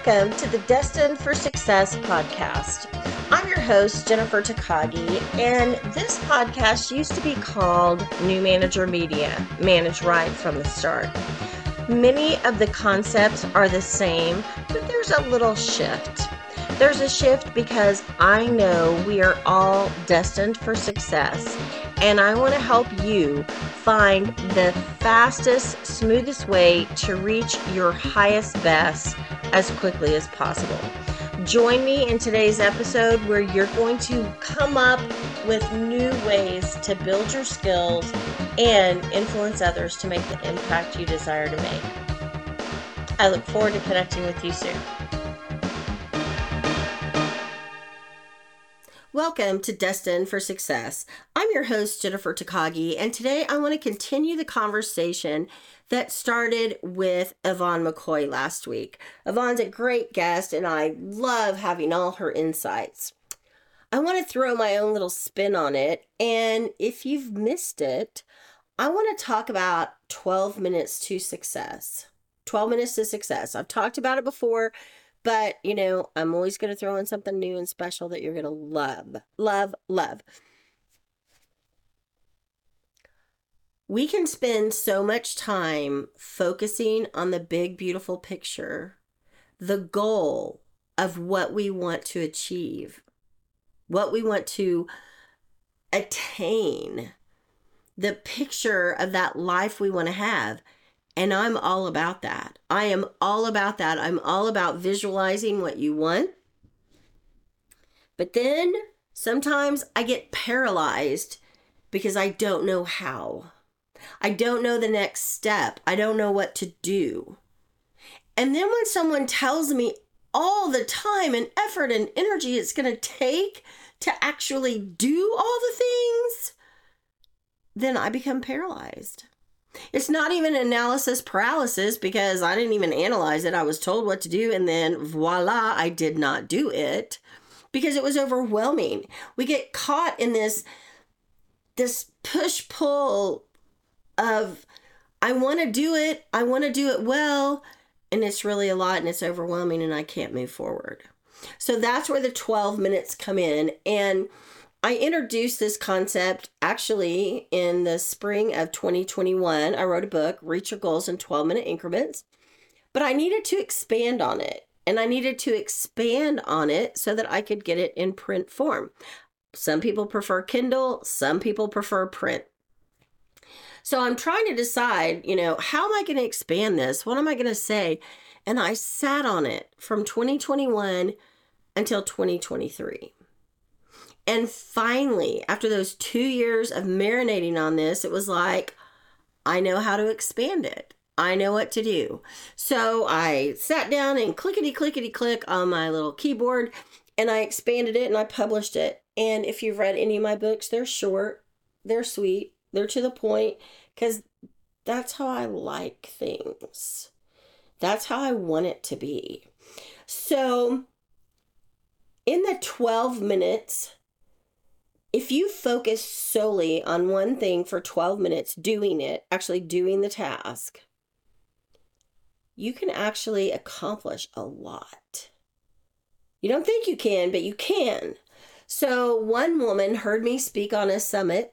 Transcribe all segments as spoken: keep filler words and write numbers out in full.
Welcome to the Destined for Success podcast. I'm your host, Jennifer Takagi, and this podcast used to be called New Manager Media, Manage Right from the Start. Many of the concepts are the same, but there's a little shift. There's a shift because I know we are all destined for success, and I want to help you find the fastest, smoothest way to reach your highest best as quickly as possible. Join me in today's episode where you're going to come up with new ways to build your skills and influence others to make the impact you desire to make. I look forward to connecting with you soon. Welcome to Destined for Success. I'm your host, Jennifer Takagi, and today I want to continue the conversation that started with Yvonne McCoy last week. Yvonne's a great guest, and I love having all her insights. I want to throw my own little spin on it, and if you've missed it, I want to talk about twelve minutes to success. twelve minutes to success. I've talked about it before, but, you know, I'm always going to throw in something new and special that you're going to love, love, love. We can spend so much time focusing on the big, beautiful picture, the goal of what we want to achieve, what we want to attain, the picture of that life we want to have. And I'm all about that. I am all about that. I'm all about visualizing what you want. But then sometimes I get paralyzed because I don't know how. I don't know the next step. I don't know what to do. And then when someone tells me all the time and effort and energy it's going to take to actually do all the things, then I become paralyzed. It's not even analysis paralysis because I didn't even analyze it. I was told what to do and then voila, I did not do it because it was overwhelming. We get caught in this, this push-pull of I want to do it, I want to do it well, and it's really a lot and it's overwhelming and I can't move forward. So that's where the twelve minutes come in, and I introduced this concept actually in the spring of twenty twenty-one. I wrote a book, Reach Your Goals in twelve minute increments, but I needed to expand on it, and I needed to expand on it so that I could get it in print form. Some people prefer Kindle, some people prefer print. So I'm trying to decide, you know, how am I going to expand this? What am I going to say? And I sat on it from twenty twenty-one until twenty twenty-three. And finally, after those two years of marinating on this, it was like, I know how to expand it. I know what to do. So I sat down and clickety, clickety, click on my little keyboard, and I expanded it and I published it. And if you've read any of my books, they're short, they're sweet, they're to the point, because that's how I like things. That's how I want it to be. So in the twelve minutes, if you focus solely on one thing for twelve minutes, doing it, actually doing the task, you can actually accomplish a lot. You don't think you can, but you can. So one woman heard me speak on a summit,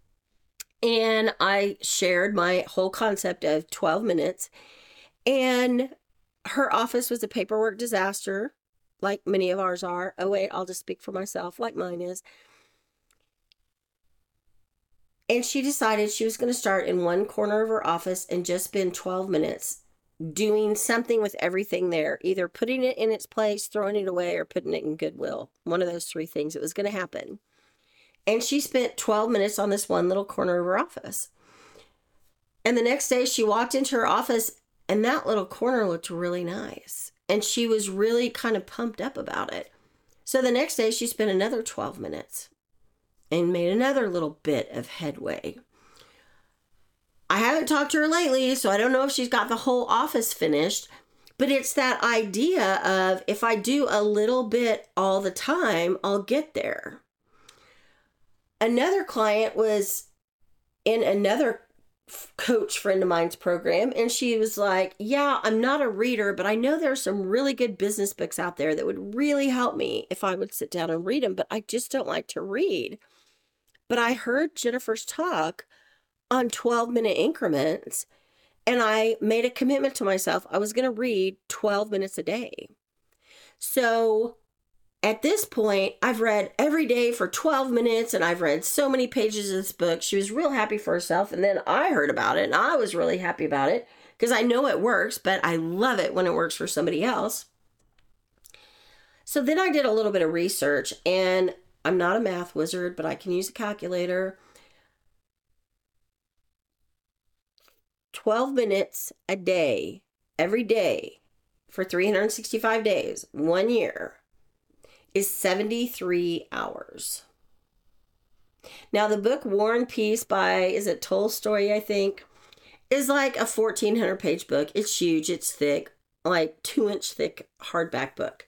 and I shared my whole concept of twelve minutes, and her office was a paperwork disaster, like many of ours are. Oh, wait, I'll just speak for myself, like mine is. And she decided she was going to start in one corner of her office and just spend twelve minutes doing something with everything there, either putting it in its place, throwing it away, or putting it in Goodwill. One of those three things. It was going to happen. And she spent twelve minutes on this one little corner of her office. And the next day she walked into her office and that little corner looked really nice. And she was really kind of pumped up about it. So the next day she spent another twelve minutes. And made another little bit of headway. I haven't talked to her lately, so I don't know if she's got the whole office finished, but it's that idea of if I do a little bit all the time, I'll get there. Another client was in another coach friend of mine's program, and she was like, yeah, I'm not a reader, but I know there are some really good business books out there that would really help me if I would sit down and read them, but I just don't like to read. But I heard Jennifer's talk on twelve minute increments, and I made a commitment to myself. I was going to read twelve minutes a day. So at this point, I've read every day for twelve minutes, and I've read so many pages of this book. She was real happy for herself, and then I heard about it, and I was really happy about it because I know it works, but I love it when it works for somebody else. So then I did a little bit of research, and I'm not a math wizard, but I can use a calculator. twelve minutes a day, every day, for three hundred sixty-five days, one year, is seventy-three hours. Now, the book War and Peace by, is it Tolstoy, I think, is like a fourteen hundred page book. It's huge, it's thick, like two inch thick hardback book.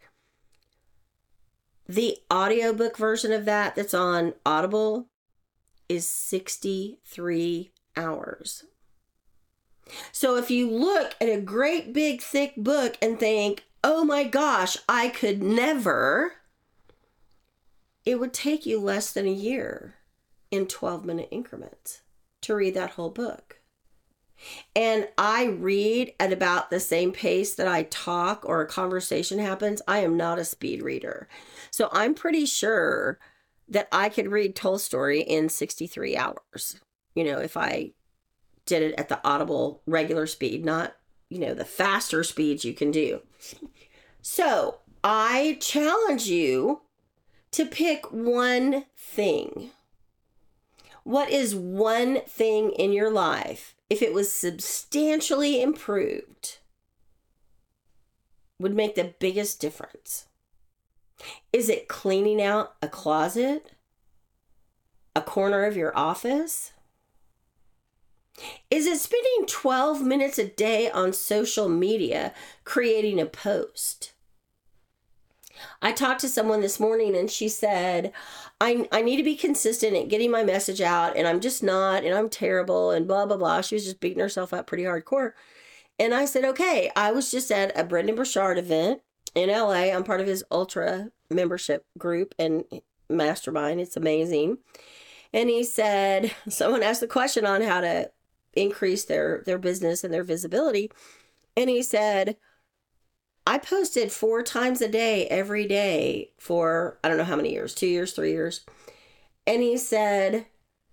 The audiobook version of that that's on Audible is sixty-three hours. So if you look at a great big thick book and think, oh my gosh, I could never, it would take you less than a year in twelve minute increments to read that whole book. And I read at about the same pace that I talk or a conversation happens. I am not a speed reader. So I'm pretty sure that I could read Tolstoy in sixty-three hours, you know, if I did it at the Audible regular speed, not, you know, the faster speeds you can do. So I challenge you to pick one thing. What is one thing in your life, if it was substantially improved, would make the biggest difference? Is it cleaning out a closet? A corner of your office? Is it spending twelve minutes a day on social media creating a post? I talked to someone this morning and she said, I, I need to be consistent at getting my message out, and I'm just not, and I'm terrible, and blah, blah, blah. She was just beating herself up pretty hardcore. And I said, okay, I was just at a Brendon Burchard event in L A. I'm part of his Ultra membership group and mastermind. It's amazing. And he said, someone asked the question on how to increase their, their business and their visibility. And he said, I posted four times a day, every day for, I don't know how many years, two years, three years. And he said,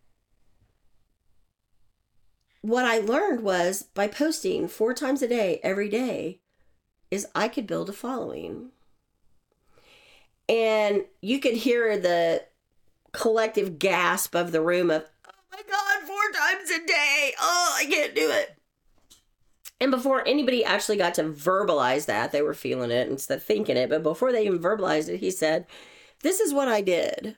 what I learned was by posting four times a day, every day, is I could build a following. And you could hear the collective gasp of the room of, oh my God, four times a day. Oh, I can't do it. And before anybody actually got to verbalize that, they were feeling it instead of thinking it. But before they even verbalized it, he said, this is what I did.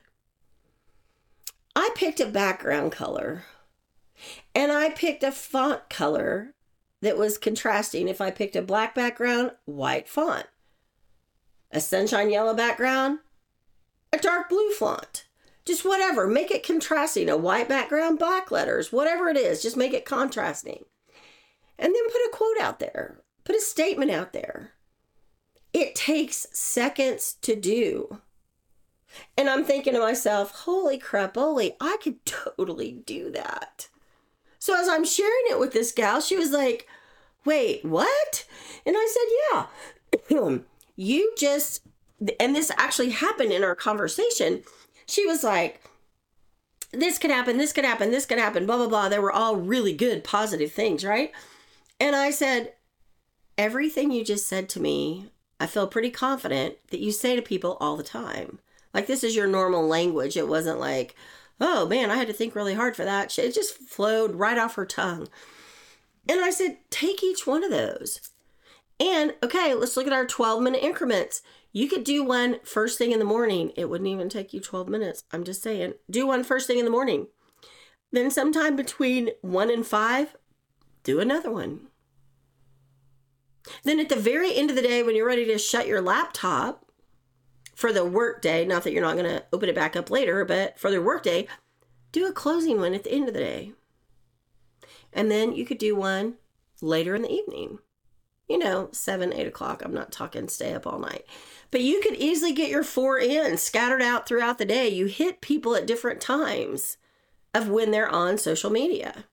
I picked a background color and I picked a font color that was contrasting. If I picked a black background, white font. A sunshine yellow background, a dark blue font. Just whatever, make it contrasting. A white background, black letters, whatever it is, just make it contrasting. And then put a quote out there, put a statement out there. It takes seconds to do. And I'm thinking to myself, holy crap, holy, I could totally do that. So as I'm sharing it with this gal, she was like, wait, what? And I said, yeah, you just, and this actually happened in our conversation. She was like, this could happen, this could happen, this could happen, blah, blah, blah. They were all really good, positive things, right? And I said, everything you just said to me, I feel pretty confident that you say to people all the time. Like, this is your normal language. It wasn't like, oh man, I had to think really hard for that. It just flowed right off her tongue. And I said, take each one of those. And okay, let's look at our twelve minute increments. You could do one first thing in the morning. It wouldn't even take you twelve minutes. I'm just saying, do one first thing in the morning. Then sometime between one and five, do another one. Then at the very end of the day, when you're ready to shut your laptop for the work day, not that you're not going to open it back up later, but for the work day, do a closing one at the end of the day. And then you could do one later in the evening. You know, seven, eight o'clock. I'm not talking stay up all night. But you could easily get your four in scattered out throughout the day. You hit people at different times of when they're on social media.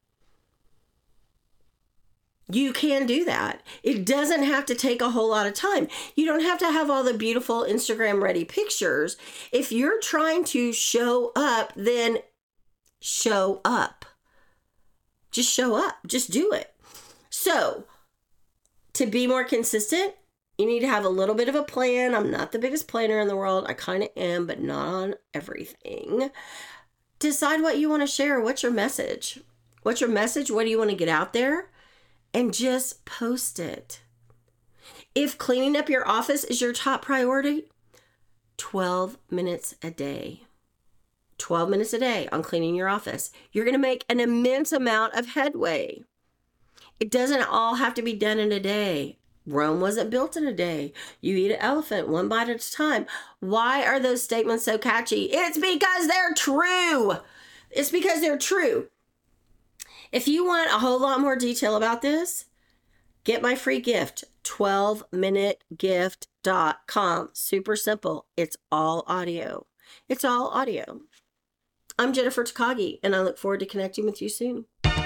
You can do that. It doesn't have to take a whole lot of time. You don't have to have all the beautiful Instagram ready pictures. If you're trying to show up, then show up. Just show up. Just do it. So, to be more consistent, you need to have a little bit of a plan. I'm not the biggest planner in the world. I kind of am, but not on everything. Decide what you want to share. What's your message? What's your message? What do you want to get out there? And just post it. If cleaning up your office is your top priority, twelve minutes a day. twelve minutes a day on cleaning your office. You're going to make an immense amount of headway. It doesn't all have to be done in a day. Rome wasn't built in a day. You eat an elephant one bite at a time. Why are those statements so catchy? It's because they're true. It's because they're true. If you want a whole lot more detail about this, get my free gift, twelve minute gift dot com. Super simple. It's all audio. It's all audio. I'm Jennifer Takagi, and I look forward to connecting with you soon.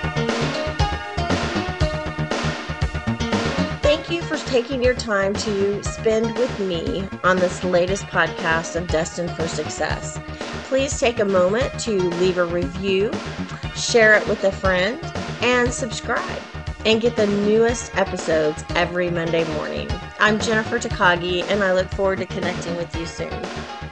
Thank you for taking your time to spend with me on this latest podcast of Destined for Success. Please take a moment to leave a review, share it with a friend, and subscribe and get the newest episodes every Monday morning. I'm Jennifer Takagi, and I look forward to connecting with you soon.